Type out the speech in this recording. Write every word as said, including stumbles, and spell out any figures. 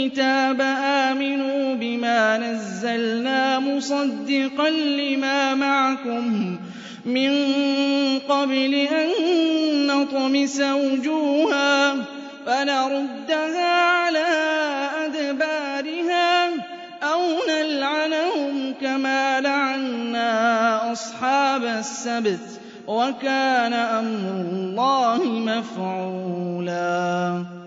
الْكِتَابَ آمِنُوا بِمَا نَزَّلْنَا مُصَدِّقًا لِّمَا مَعَكُم مِّن قَبْلِ أَن نَّطْمِسَ وُجُوهًا فَنَرُدَّهَا عَلَىٰ أَدْبَارِهَا أَوْ نَلْعَنَهُمْ كَمَا لَعَنَّا أَصْحَابَ السَّبْتِ ۚ وَكَانَ أَمْرُ اللَّهِ مَفْعُولًا